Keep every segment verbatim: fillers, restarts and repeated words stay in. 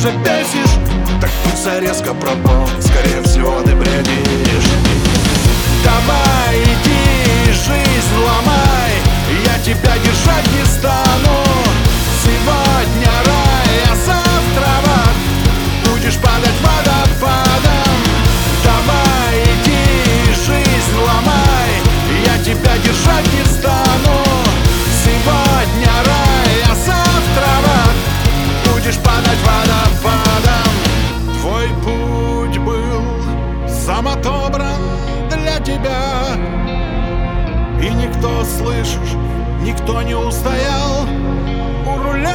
уже бесишь. Так пульс резко пропал, скорее всего ты бредишь. Давай иди, жизнь ломай, я тебя держать не стану. Сегодня рай, а завтра в ад, будешь падать водопадом. Давай иди, жизнь ломай, я тебя держать не стану. Сегодня рай, а завтра в ад, будешь падать водопадом. Твой путь был сам отобран для тебя, и никто, слышишь, никто не устоял у руля.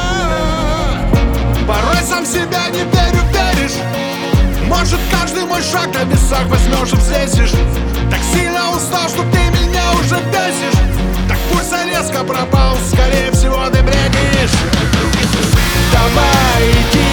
Порой сам себя не верю, веришь. Может, каждый мой шаг на весах возьмешь и взвесишь. Так сильно устал, что ты меня уже бесишь. Так пульс резко пропал, скорее всего ты бредишь. Давай иди,